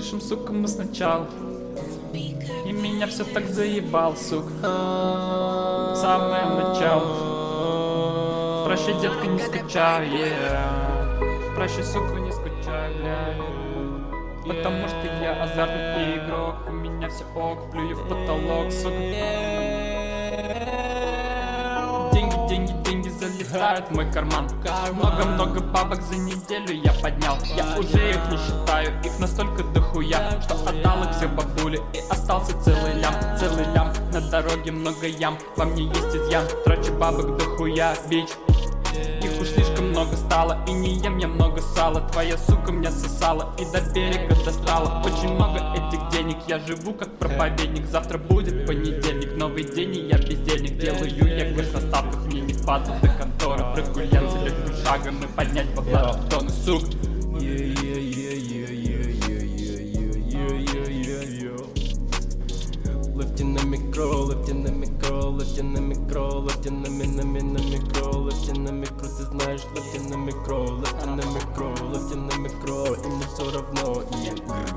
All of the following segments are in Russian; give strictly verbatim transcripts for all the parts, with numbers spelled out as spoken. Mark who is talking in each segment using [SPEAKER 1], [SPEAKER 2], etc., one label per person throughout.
[SPEAKER 1] пишем, сука, мы сначала. И меня все так заебал, сука. Самое начало. Прощай, детка, не скучай, yeah. Прощай, сука, не скучай, бля. Потому что я азартный игрок. У меня все ок, плюю в потолок, сука. Деньги, деньги, деньги залетают в мой карман. Много-много бабок за неделю я поднял. Я уже их не считаю, их настолько дохуя, что отдал их все бабуле и остался целый лям. Целый лям, на дороге много ям. Во мне есть изъян, трачу бабок дохуя, бич. Их уж слишком много стало, и не ем я много сала. Твоя сука меня сосала и до берега достала. Очень много этих денег, я живу как проповедник. Завтра будет понедельник, новый день и я бездельник. Делаю я кэш на ставках, мне не хватит до конторы. Прогуляться легким шагом и поднять бабла в тонны, сука.
[SPEAKER 2] Lifting the micro, lifting the micro, lifting the micro, lifting the min, the min, the micro, lifting the micro, ты знаешь, lifting the micro, lifting the micro, lifting the micro, и мне все равно, и...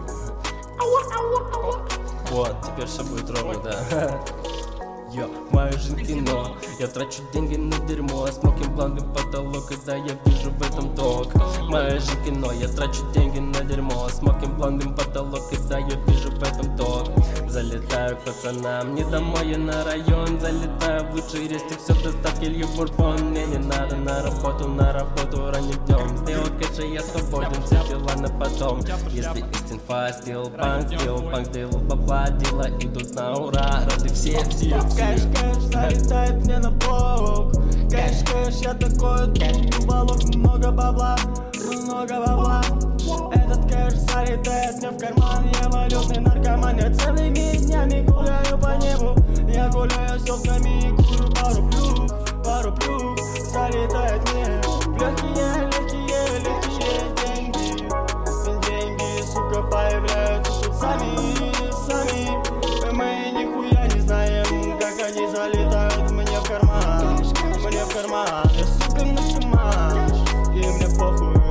[SPEAKER 2] Вот, теперь все будет ровно, да. Йо, моя жизнь кино, я трачу деньги на дерьмо, смокинг бланды потолок, когда я вижу в этом ток. Моя жизнь кино, я трачу деньги на дерьмо, смокинг бланды потолок, когда я вижу в этом ток. Залетаю к пацанам, не домой, я на район. Залетаю в лучший рестик, все доставки Лью Бурбон. Мне не надо на работу, на работу ранним днем. Сделал кэш, и я свободен, все дела на потом. Если есть инфа, сделал банк, сделал банк, делал бабла, дела идут на ура. Рады все, все, все.
[SPEAKER 3] Кэш, кэш, залетает мне на блок. Кэш, кэш, я такой тут балок. Много бабла, много бабла. Этот кэш залетает мне в карман. Я валютный наркоман, я целыми днями гуляю по небу. Я гуляю с телками и курю пару плюх, пару плюх. Залетает мне в легкие, легкие, легкие деньги. Деньги, сука, появляются тут сами, сами. Мы нихуя не знаем, как они залетают мне в карман. Мне в карман, я, сука, наркоман. И мне похуй.